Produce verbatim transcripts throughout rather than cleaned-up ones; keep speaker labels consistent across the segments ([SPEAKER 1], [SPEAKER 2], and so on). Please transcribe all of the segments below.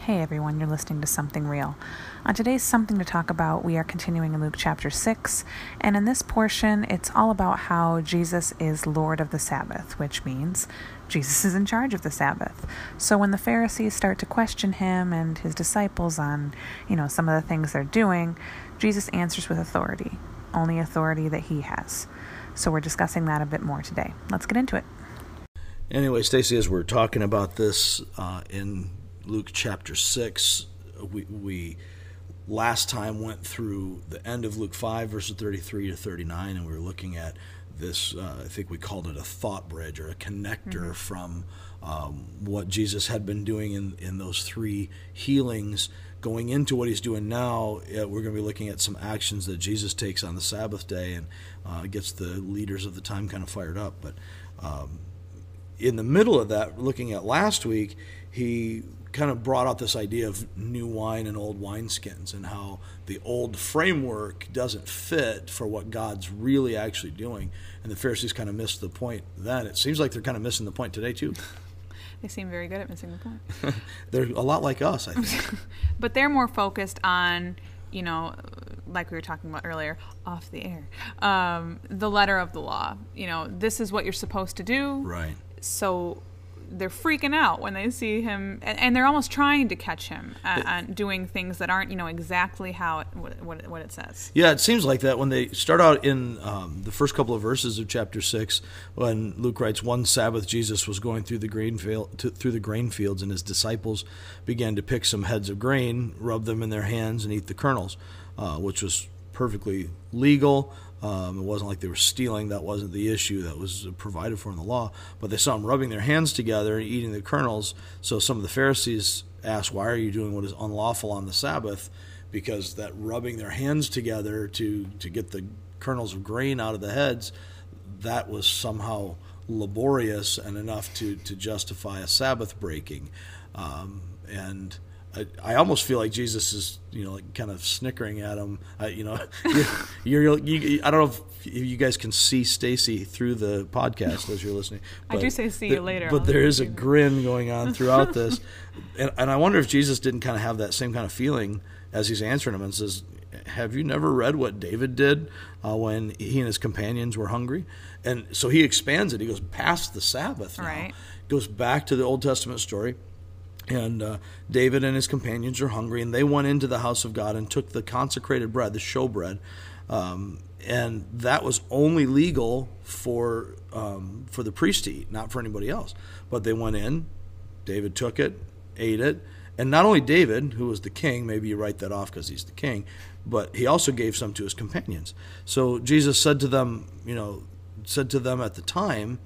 [SPEAKER 1] Hey everyone, you're listening to Something Real. On today's Something to Talk About, we are continuing in Luke chapter six, and in this portion, it's all about how Jesus is Lord of the Sabbath, which means Jesus is in charge of the Sabbath. So when the Pharisees start to question him and his disciples on, you know, some of the things they're doing, Jesus answers with authority, only authority that he has. So we're discussing that a bit more today. Let's get into it.
[SPEAKER 2] Anyway, Stacy, as we're talking about this uh, in Luke chapter six, we, we last time went through the end of Luke five, verses thirty-three to thirty-nine, and we were looking at this, uh, I think we called it a thought bridge or a connector mm-hmm. from um, what Jesus had been doing in, in those three healings. Going into what he's doing now, uh, we're going to be looking at some actions that Jesus takes on the Sabbath day and uh, gets the leaders of the time kind of fired up. But um, in the middle of that, looking at last week, he kind of brought out this idea of new wine and old wineskins and how the old framework doesn't fit for what God's really actually doing. And the Pharisees kind of missed the point then. It seems like they're kind of missing the point today, too.
[SPEAKER 3] They seem very good at missing the point.
[SPEAKER 2] They're a lot like us, I think.
[SPEAKER 3] But they're more focused on, you know, like we were talking about earlier, off the air, um, the letter of the law. You know, this is what you're supposed to do.
[SPEAKER 2] Right.
[SPEAKER 3] So they're freaking out when they see him, and, and they're almost trying to catch him uh, on doing things that aren't, you know, exactly how it, what, what it says.
[SPEAKER 2] Yeah, it seems like that when they start out in um, the first couple of verses of chapter six, when Luke writes, "One Sabbath Jesus was going through the grain field, to, through the grain fields, and his disciples began to pick some heads of grain, rub them in their hands, and eat the kernels," uh, which was perfectly legal. Um, it wasn't like they were stealing. That wasn't the issue that was provided for in the law. But they saw them rubbing their hands together and eating the kernels. So some of the Pharisees asked, "Why are you doing what is unlawful on the Sabbath?" Because that rubbing their hands together to, to get the kernels of grain out of the heads, that was somehow laborious and enough to, to justify a Sabbath breaking. Um, and I, I almost feel like Jesus is, you know, like kind of snickering at him. I, you know, you're, you're, you, I don't know if you guys can see Stacy through the podcast as you're listening.
[SPEAKER 3] I do say see
[SPEAKER 2] the,
[SPEAKER 3] you later.
[SPEAKER 2] But there is a grin going on throughout this. And, and I wonder if Jesus didn't kind of have that same kind of feeling as he's answering him and says, "Have you never read what David did uh, when he and his companions were hungry?" And so he expands it. He goes past the Sabbath now.
[SPEAKER 3] Right.
[SPEAKER 2] Goes back to the Old Testament story. And uh, David and his companions are hungry, and they went into the house of God and took the consecrated bread, the showbread, um, and that was only legal for um, for the priest to eat, not for anybody else. But they went in, David took it, ate it, and not only David, who was the king, maybe you write that off because he's the king, but he also gave some to his companions. So Jesus said to them, you know, said to them at the time,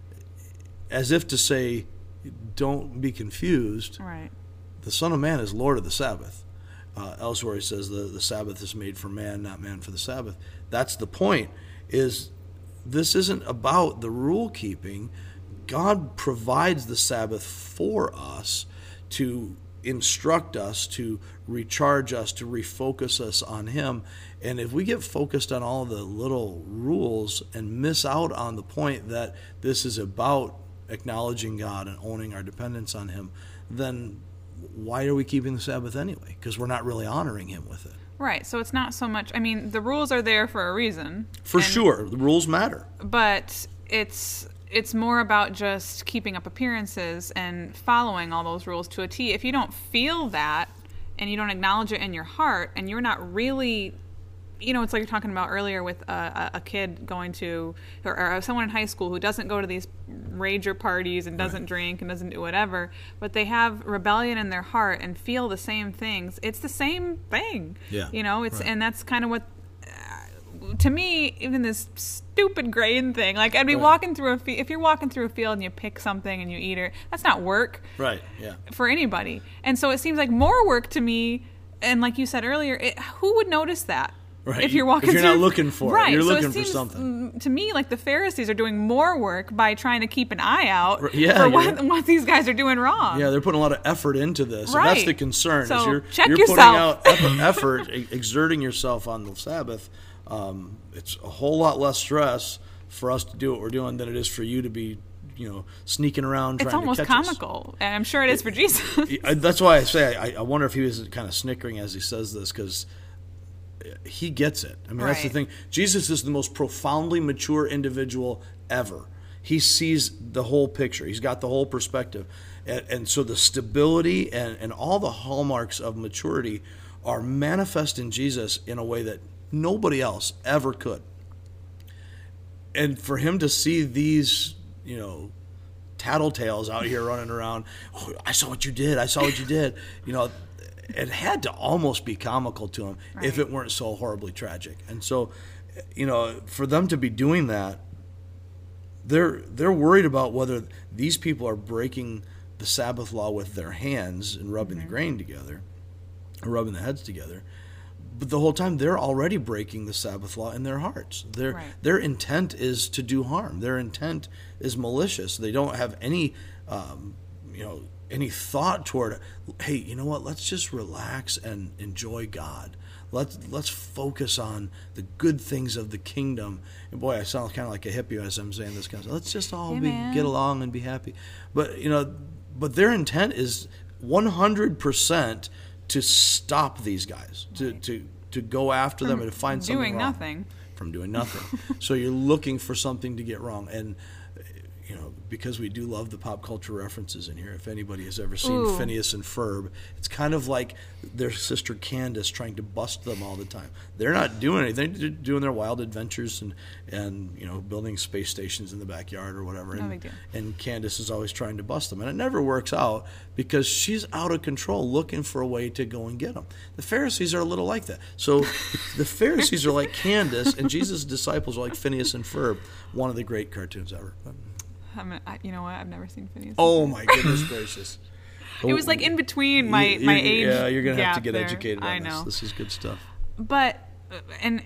[SPEAKER 2] as if to say, don't be confused.
[SPEAKER 3] Right.
[SPEAKER 2] The Son of Man is Lord of the Sabbath. Uh, elsewhere he says the, the Sabbath is made for man, not man for the Sabbath. That's the point, is this isn't about the rule keeping. God provides the Sabbath for us to instruct us, to recharge us, to refocus us on him. And if we get focused on all the little rules and miss out on the point that this is about acknowledging God and owning our dependence on him, then why are we keeping the Sabbath anyway? Because we're not really honoring him with it.
[SPEAKER 3] Right. So it's not so much, I mean, the rules are there for a reason.
[SPEAKER 2] For sure. The rules matter.
[SPEAKER 3] But it's it's more about just keeping up appearances and following all those rules to a T. If you don't feel that and you don't acknowledge it in your heart and you're not really, you know, it's like you're talking about earlier with a, a kid going to, or, or someone in high school who doesn't go to these rager parties and doesn't right. drink and doesn't do whatever, but they have rebellion in their heart and feel the same things. It's the same thing.
[SPEAKER 2] Yeah.
[SPEAKER 3] You know, it's,
[SPEAKER 2] right.
[SPEAKER 3] and that's kind of what, uh, to me, even this stupid grain thing, like I'd be
[SPEAKER 2] right.
[SPEAKER 3] walking through a field, if you're walking through a field and you pick something and you eat it, that's not work.
[SPEAKER 2] Right, yeah.
[SPEAKER 3] For anybody. And so it seems like more work to me, and like you said earlier, it, who would notice that?
[SPEAKER 2] Right.
[SPEAKER 3] If you're walking
[SPEAKER 2] if you're
[SPEAKER 3] through,
[SPEAKER 2] not looking for
[SPEAKER 3] right.
[SPEAKER 2] it, you're
[SPEAKER 3] so
[SPEAKER 2] looking
[SPEAKER 3] it seems,
[SPEAKER 2] for something.
[SPEAKER 3] To me, like the Pharisees are doing more work by trying to keep an eye out
[SPEAKER 2] yeah,
[SPEAKER 3] for what, what these guys are doing wrong.
[SPEAKER 2] Yeah, they're putting a lot of effort into this.
[SPEAKER 3] Right.
[SPEAKER 2] And that's the concern.
[SPEAKER 3] So
[SPEAKER 2] is you're,
[SPEAKER 3] check
[SPEAKER 2] you're
[SPEAKER 3] yourself.
[SPEAKER 2] putting out effort, exerting yourself on the Sabbath. Um, it's a whole lot less stress for us to do what we're doing than it is for you to be you know, sneaking around
[SPEAKER 3] It's
[SPEAKER 2] trying
[SPEAKER 3] almost
[SPEAKER 2] to catch us.
[SPEAKER 3] comical, and I'm sure it is for Jesus.
[SPEAKER 2] That's why I say I, I wonder if he was kind of snickering as he says this, because he gets it. I mean, that's the
[SPEAKER 3] Right.
[SPEAKER 2] thing. Jesus is the most profoundly mature individual ever. He sees the whole picture. He's got the whole perspective. And, and so the stability and, and all the hallmarks of maturity are manifest in Jesus in a way that nobody else ever could. And for him to see these, you know, tattletales out here running around, oh, I saw what you did, I saw what you did, you know, it had to almost be comical to him
[SPEAKER 3] Right.
[SPEAKER 2] if it weren't so horribly tragic. And so, you know, for them to be doing that, they're they're worried about whether these people are breaking the Sabbath law with their hands and rubbing
[SPEAKER 3] Mm-hmm.
[SPEAKER 2] the grain together, or rubbing the heads together. But the whole time they're already breaking the Sabbath law in their hearts. Their
[SPEAKER 3] Right.
[SPEAKER 2] their intent is to do harm. Their intent is malicious. They don't have any, um, you know, any thought toward, hey, you know what? Let's just relax and enjoy God. Let's let's focus on the good things of the kingdom. And boy, I sound kind of like a hippie as I'm saying this kind of stuff. Let's just all
[SPEAKER 3] Hey,
[SPEAKER 2] be,
[SPEAKER 3] man.
[SPEAKER 2] get along and be happy. But you know, but their intent is one hundred percent to stop these guys, to
[SPEAKER 3] Right.
[SPEAKER 2] to to go after them and to find something
[SPEAKER 3] Doing
[SPEAKER 2] wrong.
[SPEAKER 3] nothing.
[SPEAKER 2] From doing nothing. So you're looking for something to get wrong. And, you know, because we do love the pop culture references in here, if anybody has ever seen
[SPEAKER 3] Ooh.
[SPEAKER 2] Phineas and Ferb, it's kind of like their sister Candace trying to bust them all the time. They're not doing anything. They're doing their wild adventures and, and you know, building space stations in the backyard or whatever.
[SPEAKER 3] No
[SPEAKER 2] and,
[SPEAKER 3] big deal.
[SPEAKER 2] and Candace is always trying to bust them. And it never works out because she's out of control looking for a way to go and get them. The Pharisees are a little like that. So the Pharisees are like Candace, and Jesus' disciples are like Phineas and Ferb, one of the great cartoons ever.
[SPEAKER 3] I'm a, I, you know what? I've never seen Phineas.
[SPEAKER 2] Oh, my goodness gracious.
[SPEAKER 3] It was like in between my,
[SPEAKER 2] You-
[SPEAKER 3] my
[SPEAKER 2] you-
[SPEAKER 3] age.
[SPEAKER 2] Yeah, you're going to have to
[SPEAKER 3] gap
[SPEAKER 2] get
[SPEAKER 3] there.
[SPEAKER 2] educated on
[SPEAKER 3] I
[SPEAKER 2] this.
[SPEAKER 3] know.
[SPEAKER 2] This is good stuff.
[SPEAKER 3] But, uh, and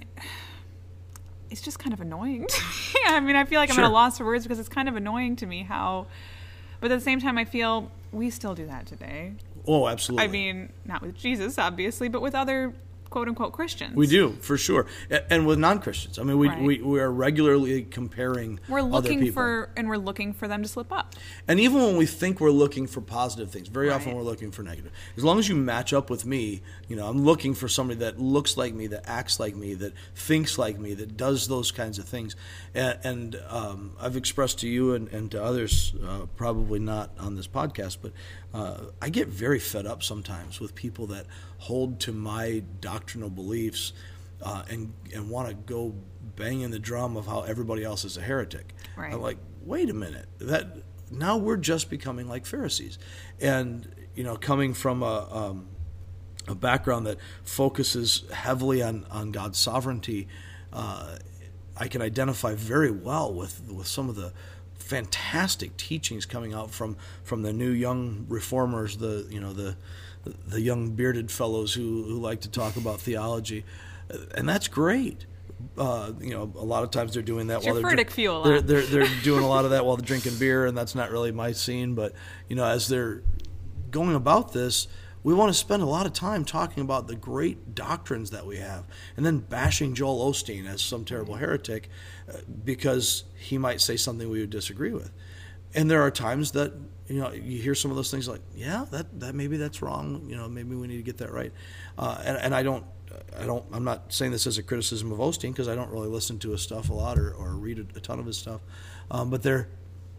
[SPEAKER 3] it's just kind of annoying to me. I mean, I feel like I'm
[SPEAKER 2] Sure.
[SPEAKER 3] at a loss for words because it's kind of annoying to me how, but at the same time, I feel we still do that today.
[SPEAKER 2] Oh, absolutely.
[SPEAKER 3] I mean, not with Jesus, obviously, but with other quote unquote Christians.
[SPEAKER 2] We do, for sure. A- And with non-Christians. I mean, we,
[SPEAKER 3] Right.
[SPEAKER 2] we, we are regularly comparing
[SPEAKER 3] We're
[SPEAKER 2] other
[SPEAKER 3] looking
[SPEAKER 2] people.
[SPEAKER 3] for, and we're looking for them to slip up.
[SPEAKER 2] And even when we think we're looking for positive things, very often
[SPEAKER 3] Right.
[SPEAKER 2] we're looking for negative. As long as you match up with me, you know, I'm looking for somebody that looks like me, that acts like me, that thinks like me, that does those kinds of things. And, and um, I've expressed to you and, and to others, uh, probably not on this podcast, but uh, I get very fed up sometimes with people that hold to my doctrinal beliefs uh, and and want to go banging the drum of how everybody else is a heretic.
[SPEAKER 3] Right.
[SPEAKER 2] I'm like, wait a minute, that now we're just becoming like Pharisees. And you know, coming from a um, a background that focuses heavily on on God's sovereignty, uh, I can identify very well with with some of the fantastic teachings coming out from from the new young reformers, the you know the the young bearded fellows who, who like to talk about theology, and that's great. Uh, you know, a lot of times they're doing that
[SPEAKER 3] It's
[SPEAKER 2] while
[SPEAKER 3] your
[SPEAKER 2] they're
[SPEAKER 3] Furtick
[SPEAKER 2] drink-
[SPEAKER 3] fuel,
[SPEAKER 2] they're,
[SPEAKER 3] huh?
[SPEAKER 2] they're they're doing a lot of that while they're drinking beer, and that's not really my scene. But you know, as they're going about this, we want to spend a lot of time talking about the great doctrines that we have, and then bashing Joel Osteen as some terrible heretic uh, because he might say something we would disagree with. And there are times that you know you hear some of those things like, yeah, that, that maybe that's wrong. You know, maybe we need to get that right. Uh, and, and I don't, I don't, I'm not saying this as a criticism of Osteen because I don't really listen to his stuff a lot or, or read a, a ton of his stuff. Um, but there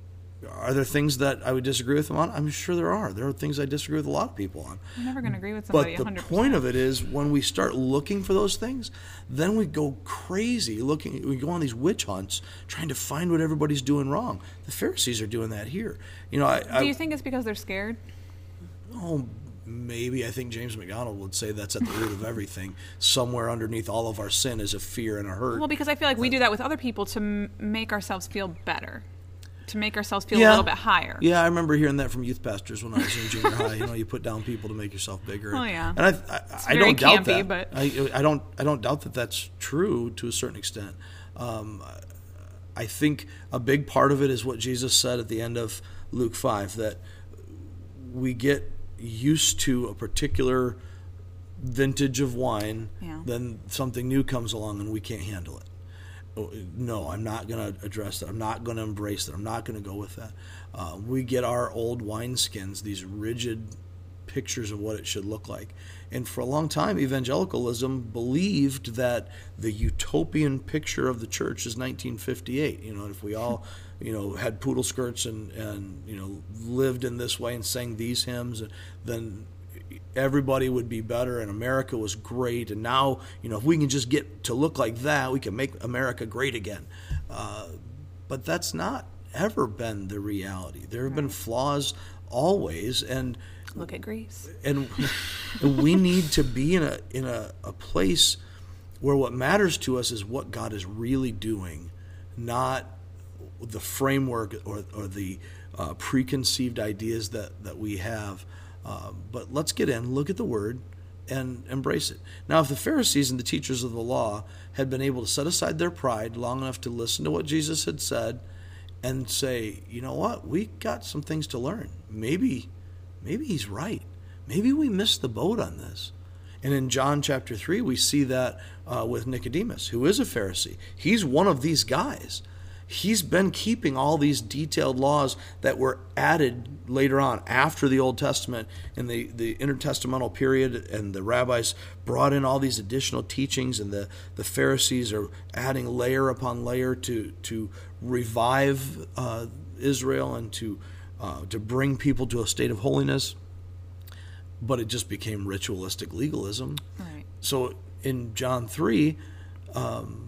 [SPEAKER 2] are there things that I would disagree with him on. I'm sure there are. There are things I disagree with a lot of people on.
[SPEAKER 3] I'm never going to agree with
[SPEAKER 2] But
[SPEAKER 3] somebody
[SPEAKER 2] the
[SPEAKER 3] one hundred percent.
[SPEAKER 2] point of it is when we start looking for those things, then we go crazy looking. We go on these witch hunts trying to find what everybody's doing wrong. The Pharisees are doing that here. You know, I,
[SPEAKER 3] Do
[SPEAKER 2] I
[SPEAKER 3] you think it's because they're scared?
[SPEAKER 2] oh, maybe I think James McDonald would say that's at the root of everything. Somewhere underneath all of our sin is a fear and a hurt.
[SPEAKER 3] Well, because I feel like we do that with other people to m- make ourselves feel better, to make ourselves feel
[SPEAKER 2] Yeah.
[SPEAKER 3] a little bit higher.
[SPEAKER 2] Yeah, I remember hearing that from youth pastors when I was in junior high. You know, you put down people to make yourself bigger.
[SPEAKER 3] Oh, yeah.
[SPEAKER 2] And I, I, I
[SPEAKER 3] very
[SPEAKER 2] don't doubt
[SPEAKER 3] campy,
[SPEAKER 2] that.
[SPEAKER 3] but-
[SPEAKER 2] I, I don't, I don't doubt that that's true to a certain extent. Um, I think a big part of it is what Jesus said at the end of Luke five, that we get used to a particular vintage of wine,
[SPEAKER 3] Yeah.
[SPEAKER 2] then something new comes along and we can't handle it. oh, no, I'm not going to address that. I'm not going to embrace that. I'm not going to go with that. Uh, we get our old wineskins, these rigid pictures of what it should look like. And for a long time, evangelicalism believed that the utopian picture of the church is nineteen fifty-eight. You know, if we all, you know, had poodle skirts and, and you know, lived in this way and sang these hymns, then everybody would be better and America was great. And now, you know, if we can just get to look like that, we can make America great again. Uh, but that's not ever been the reality. There have been flaws always, and
[SPEAKER 3] look at Greece.
[SPEAKER 2] And, and we need to be in a in a, a place where what matters to us is what God is really doing, not the framework or, or the uh, preconceived ideas that, that we have. Uh, but let's get in, look at the Word, and embrace it. Now, if the Pharisees and the teachers of the law had been able to set aside their pride long enough to listen to what Jesus had said and say, you know what, we got some things to learn. Maybe, maybe he's right. Maybe we missed the boat on this. And in John chapter three, we see that uh, with Nicodemus, who is a Pharisee. He's one of these guys. He's been keeping all these detailed laws that were added later on after the Old Testament in the, the intertestamental period, and the rabbis brought in all these additional teachings, and the, the Pharisees are adding layer upon layer to to revive uh, Israel and to uh, to bring people to a state of holiness. But it just became ritualistic legalism.
[SPEAKER 3] Right.
[SPEAKER 2] So in John three, um,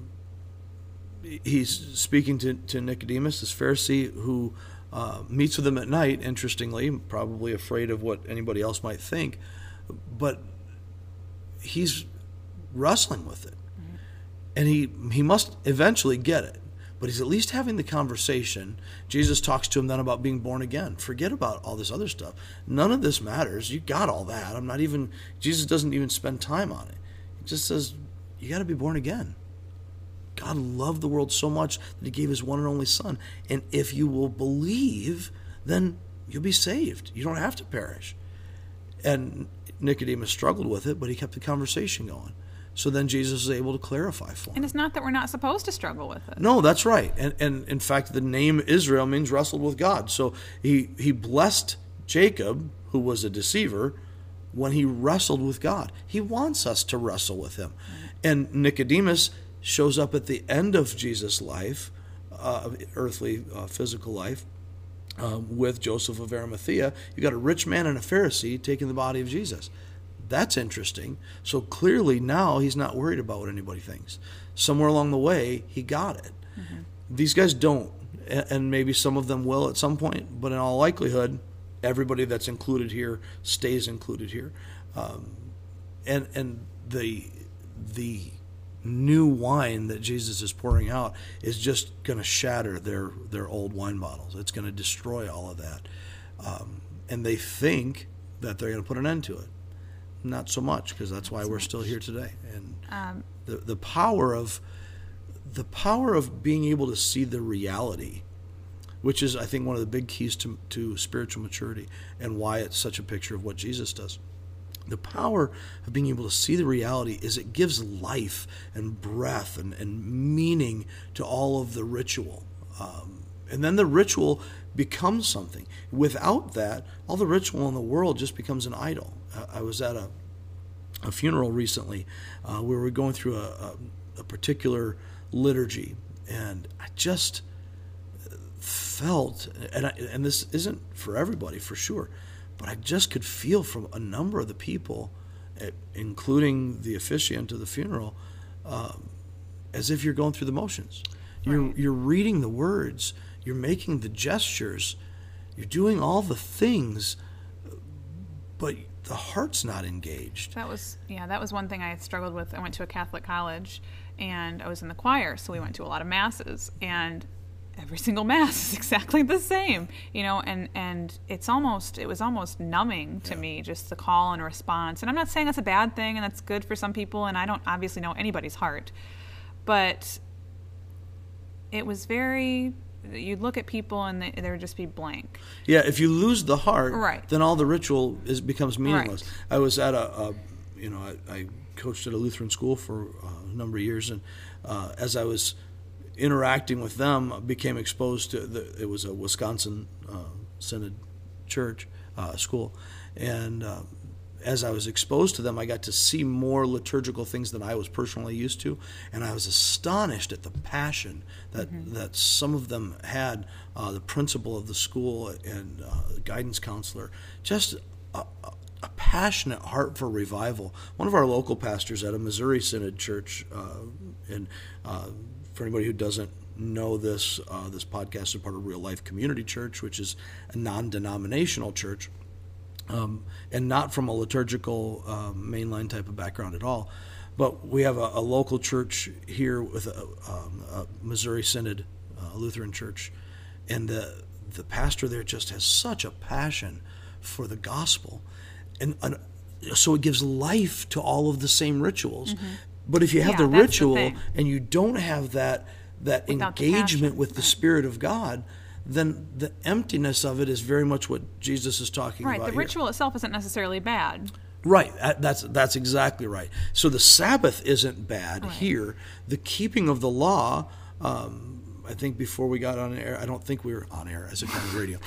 [SPEAKER 2] he's speaking to, to Nicodemus, this Pharisee, who uh, meets with him at night, interestingly, probably afraid of what anybody else might think. But he's wrestling with it. Mm-hmm. And he, he must eventually get it. But he's at least having the conversation. Jesus talks to him then about being born again. Forget about all this other stuff. None of this matters. You got all that. I'm not even, Jesus doesn't even spend time on it. He just says, you got to be born again. God loved the world so much that he gave his one and only son. And if you will believe, then you'll be saved. You don't have to perish. And Nicodemus struggled with it, but he kept the conversation going. So then Jesus is able to clarify for him.
[SPEAKER 3] And it's not that we're not supposed to struggle with it.
[SPEAKER 2] No, that's right. And, and in fact, the name Israel means wrestled with God. So he, he blessed Jacob, who was a deceiver, when he wrestled with God. He wants us to wrestle with him. Mm-hmm. And Nicodemus shows up at the end of Jesus' life, uh, earthly, uh, physical life, uh, with Joseph of Arimathea. You got a rich man and a Pharisee taking the body of Jesus. That's interesting. So clearly now he's not worried about what anybody thinks. Somewhere along the way, he got it. Mm-hmm. These guys don't, and maybe some of them will at some point, but in all likelihood, everybody that's included here stays included here. Um, and and the the new wine that Jesus is pouring out is just going to shatter their, their old wine bottles. It's going to destroy all of that. Um, and they think that they're going to put an end to it. Not so much, because that's why we're still here today. And um, the the power of the power of being able to see the reality, which is, I think, one of the big keys to to spiritual maturity, and why it's such a picture of what Jesus does. The power of being able to see the reality is it gives life and breath and, and meaning to all of the ritual. Um, and then the ritual becomes something. Without that, all the ritual in the world just becomes an idol. I, I was at a, a funeral recently uh, where we were going through a, a, a particular liturgy, and I just felt, and, I, and this isn't for everybody for sure, but I just could feel from a number of the people, including the officiant of the funeral, um, as if you're going through the motions. You're right. You're reading the words, you're making the gestures, you're doing all the things, but the heart's not engaged.
[SPEAKER 3] That was yeah, that was one thing I struggled with. I went to a Catholic college, and I was in the choir, so we went to a lot of masses, and every single mass is exactly the same, you know, and, and it's almost, it was almost numbing to yeah. me, just the call and response. And I'm not saying that's a bad thing, and that's good for some people, and I don't obviously know anybody's heart, but it was very, you'd look at people and they, they would just be blank.
[SPEAKER 2] Yeah, if you lose the heart,
[SPEAKER 3] right.
[SPEAKER 2] then all the ritual is becomes meaningless.
[SPEAKER 3] Right.
[SPEAKER 2] I was at a, a you know, I, I coached at a Lutheran school for a number of years, and uh, as I was interacting with them, became exposed to the, it was a Wisconsin uh, Synod church uh, school, and uh, as I was exposed to them, I got to see more liturgical things than I was personally used to, and I was astonished at the passion that mm-hmm. that some of them had. Uh, the principal of the school and uh, the guidance counselor, just a, a passionate heart for revival. One of our local pastors at a Missouri Synod church, uh, and uh, for anybody who doesn't know this, uh, this podcast is part of Real Life Community Church, which is a non-denominational church. Um, and not from a liturgical um, mainline type of background at all. But we have a, a local church here with a, um, a Missouri Synod uh, Lutheran church, and the the pastor there just has such a passion for the gospel, and, and so it gives life to all of the same rituals. Mm-hmm. But if you have
[SPEAKER 3] yeah,
[SPEAKER 2] the ritual
[SPEAKER 3] the
[SPEAKER 2] and you don't have that that
[SPEAKER 3] Without
[SPEAKER 2] engagement with the
[SPEAKER 3] right.
[SPEAKER 2] Spirit of God, then the emptiness of it is very much what Jesus is talking
[SPEAKER 3] right,
[SPEAKER 2] about
[SPEAKER 3] the
[SPEAKER 2] here.
[SPEAKER 3] ritual itself isn't necessarily bad.
[SPEAKER 2] Right, that's that's exactly right. So the Sabbath isn't bad
[SPEAKER 3] right.
[SPEAKER 2] here. The keeping of the law, um, I think before we got on air, I don't think we were on air as a kind of radio.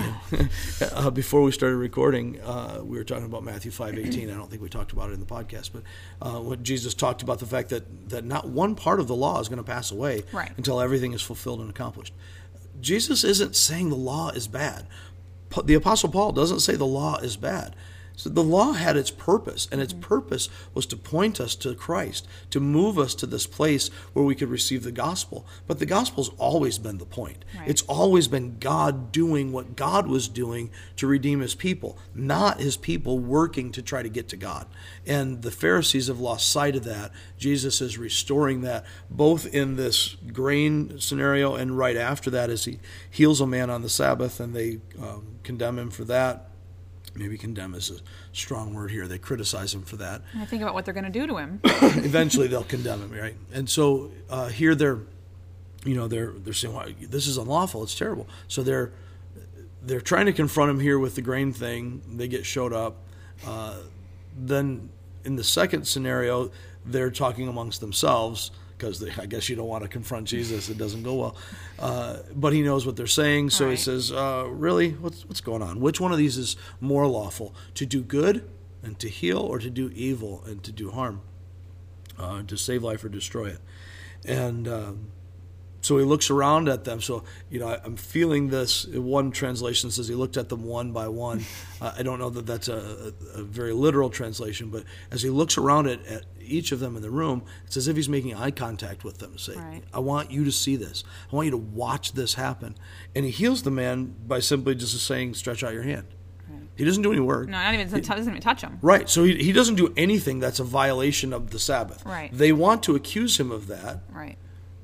[SPEAKER 2] uh, before we started recording, uh, we were talking about Matthew five eighteen. I don't think we talked about it in the podcast, but uh, when Jesus talked about the fact that, that not one part of the law is going to pass away
[SPEAKER 3] right.
[SPEAKER 2] until everything is fulfilled and accomplished. Jesus isn't saying the law is bad. The Apostle Paul doesn't say the law is bad. So the law had its purpose, and its purpose was to point us to Christ, to move us to this place where we could receive the gospel. But the gospel's always been the point.
[SPEAKER 3] Right.
[SPEAKER 2] It's always been God doing what God was doing to redeem his people, not his people working to try to get to God. And the Pharisees have lost sight of that. Jesus is restoring that, both in this grain scenario and right after that as he heals a man on the Sabbath, and they um, condemn him for that. Maybe condemn is a strong word here. They criticize him for that.
[SPEAKER 3] I think about what they're going to do to him.
[SPEAKER 2] Eventually, they'll condemn him, right? And so uh, here they're, you know, they're they're saying, well, this is unlawful. It's terrible. So they're they're trying to confront him here with the grain thing. They get showed up. Uh, then in the second scenario, they're talking amongst themselves, because I guess you don't want to confront Jesus. It doesn't go well. Uh, but he knows what they're saying, so
[SPEAKER 3] right.
[SPEAKER 2] he says, uh, really, what's what's going on? Which one of these is more lawful, to do good and to heal, or to do evil and to do harm, uh, to save life or destroy it? And um, so he looks around at them. So, you know, I, I'm feeling this. One translation says he looked at them one by one. uh, I don't know that that's a, a, a very literal translation, but as he looks around at, at each of them in the room, it's as if he's making eye contact with them, say,
[SPEAKER 3] right.
[SPEAKER 2] I want you to see this. I want you to watch this happen. And he heals the man by simply just saying, stretch out your hand. Right. He doesn't do any work.
[SPEAKER 3] No, not even, he doesn't even touch him.
[SPEAKER 2] Right. So he, he doesn't do anything that's a violation of the Sabbath.
[SPEAKER 3] Right.
[SPEAKER 2] They want to accuse him of that.
[SPEAKER 3] Right.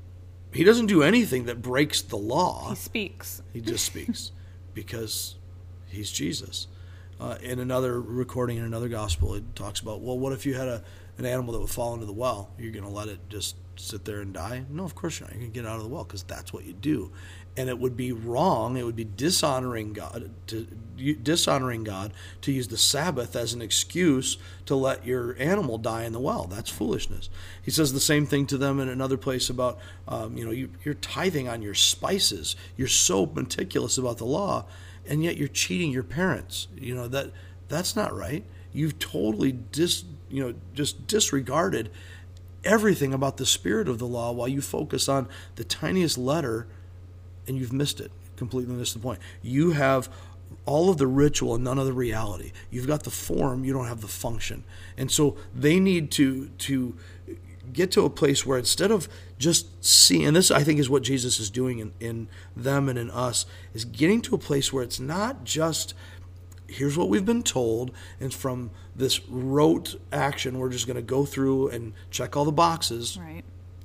[SPEAKER 2] He doesn't do anything that breaks the law.
[SPEAKER 3] He speaks.
[SPEAKER 2] He just speaks because he's Jesus. Uh, in another recording in another gospel, it talks about, well, what if you had a an animal that would fall into the well? You're going to let it just sit there and die? No, of course you're not. You're going to get it out of the well, because that's what you do. And it would be wrong, it would be dishonoring God to dishonoring God to use the Sabbath as an excuse to let your animal die in the well. That's foolishness. He says the same thing to them in another place about, um, you know, you, you're tithing on your spices. You're so meticulous about the law, and yet you're cheating your parents. You know, that that's not right. You've totally dis, you know, just disregarded everything about the spirit of the law while you focus on the tiniest letter, and you've missed it, completely missed the point. You have all of the ritual and none of the reality. You've got the form, you don't have the function. And so they need to to get to a place where instead of just seeing, and this I think is what Jesus is doing in, in them and in us, is getting to a place where it's not just, here's what we've been told, and from this rote action, we're just going to go through and check all the boxes.
[SPEAKER 3] Right.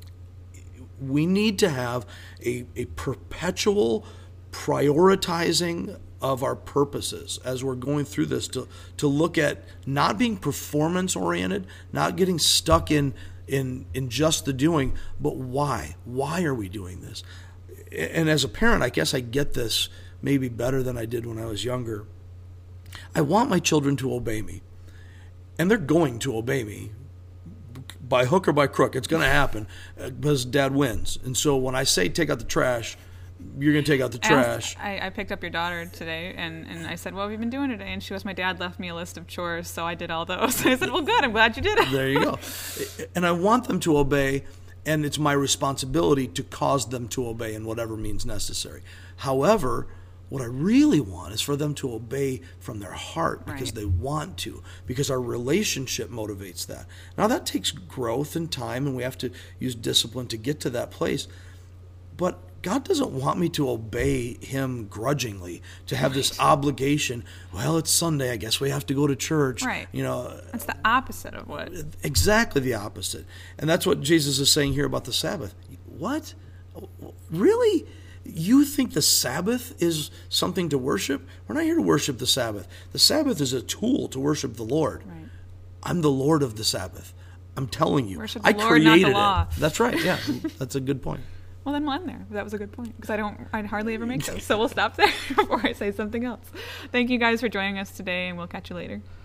[SPEAKER 2] We need to have a, a perpetual prioritizing of our purposes as we're going through this, to, to look at not being performance-oriented, not getting stuck in, in, in just the doing, but why? Why are we doing this? And as a parent, I guess I get this maybe better than I did when I was younger. I want my children to obey me, and they're going to obey me by hook or by crook, it's going to happen uh, because Dad wins. And so when I say take out the trash, you're going to take out the trash.
[SPEAKER 3] I, I picked up your daughter today, and, and I said, what have you been doing today? And she goes, my dad left me a list of chores, so I did all those. I said, well, good. I'm glad you did it.
[SPEAKER 2] There you go. And I want them to obey, and it's my responsibility to cause them to obey in whatever means necessary. However, what I really want is for them to obey from their heart because
[SPEAKER 3] Right.
[SPEAKER 2] they want to, because our relationship motivates that. Now, that takes growth and time, and we have to use discipline to get to that place. But God doesn't want me to obey him grudgingly, to have this obligation. Well, it's Sunday. I guess we have to go to church.
[SPEAKER 3] Right.
[SPEAKER 2] You know,
[SPEAKER 3] That's the opposite of what.
[SPEAKER 2] exactly the opposite. And that's what Jesus is saying here about the Sabbath. What? Really? You think the Sabbath is something to worship? We're not here to worship the Sabbath. The Sabbath is a tool to worship the Lord.
[SPEAKER 3] Right.
[SPEAKER 2] I'm the Lord of the Sabbath. I'm telling you.
[SPEAKER 3] Worship the
[SPEAKER 2] I
[SPEAKER 3] Lord, not the
[SPEAKER 2] created
[SPEAKER 3] law.
[SPEAKER 2] it. That's right. Yeah. That's a good point.
[SPEAKER 3] Well, then we'll end there. That was a good point because I don't, I hardly ever make those. So we'll stop there before I say something else. Thank you guys for joining us today, and we'll catch you later.